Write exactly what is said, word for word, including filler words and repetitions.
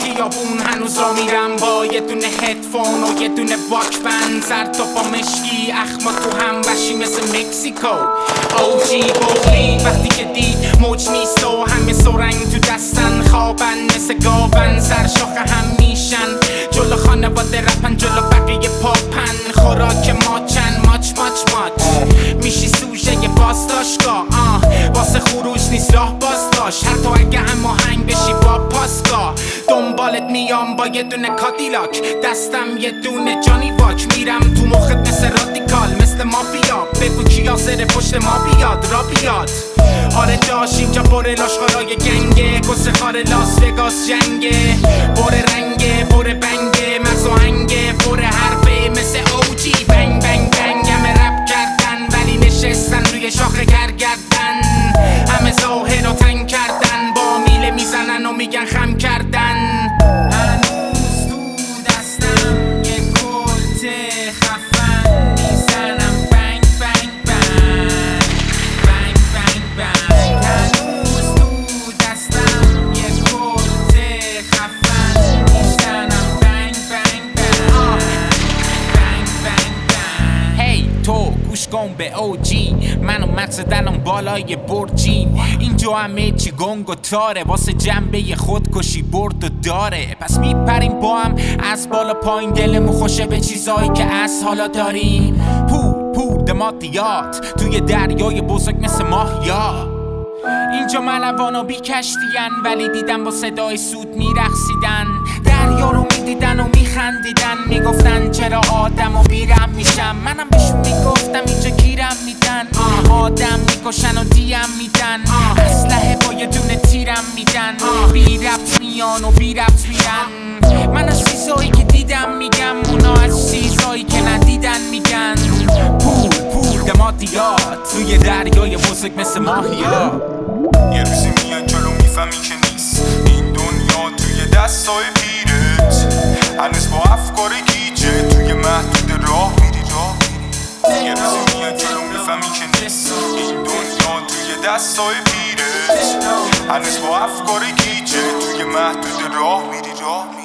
خیابون هنوز را میرم با یه دونه هدفون و یه دونه واکبند، سر تا با مشکی اخما تو هم وشی مثل مکسیکو. اوجی بولی وقتی که دید موج نیست و همه سرنگ تو دستن، خوابن مثل گاون سر شاخه هم میشن، جلو خانواده رپن جلو بقیه پاپن، خوراک ماچن ماچ ماچ ماچ میشی سوژه یه باستاشگاه. آه واسه خروج نیست راه باز داشت، حتی اگه هم آهنگ بشی با پاسگاه. دنبالت میام با یه دونه کادیلاک، دستم یه دونه جانی واک، میرم تو مخت مثل رادیکال مثل مافیا، بگو کی حاضر پشت ما بیاد را بیاد. آره داشت اینجا بره لاشخورای گنگه، گسه خار لاس وگاس جنگه، بره رنگه بره بنگه مغز آهنگه، بره حرفه مثل اوجی بنگ بنگ بنگ. همه رپ کردن ولی نشستن روی شاخه گرگردن، همه ظاهر رو تنگ کردن، با میله میزنن و میگن خم کردن. هنوز تو دستم یه کلت خفن میزنم بنگ بنگ بنگ بنگ بنگ بنگ. هنوز تو دستم یه کلت خفن میزنم بنگ بنگ بنگ بنگ بنگ بنگ. هی تو گوش کن به اوجی، منو مقصد الان بالای برجیم، اینجا همه چی گنگ و تاره، واسه جنبه خودکشی برد و داره. پس میپریم با هم از بالا پایین، دلمون خوشه به چیزایی که از حالا داریم. پور پور دماتیات توی دریای بزرگ مثل ماهیا، اینجا ملوان و بی کشتین ولی دیدم با صدای سود میرقصیدن، دریا رو میدیدن و میخندیدن، میگفتن چرا آدم و بیرم میشم. منم بهشون میگفتم اینجا گیرم میدن، آدم میکشن و دیم میدن، اسلحه با یه دونه تیرم میدن، بی ربط میان و بی ربط میرن. من از چیزایی که دیدم میگم، اونا از چیزایی که ندیدن میگن. پول پول دماتیات توی دریای بزرگ مثل ماهیا. یه روزی میاد جلو میفهمی که نیست این دنیا توی دستای پیرت، هنوز با افکار گیجه توی محدود راه میری راه میری. یه روزی میاد جلو میفهمی که نیست این دنیا توی دستای پیرت، هنوز با افکار گیجه توی محدود راه میری راه میری.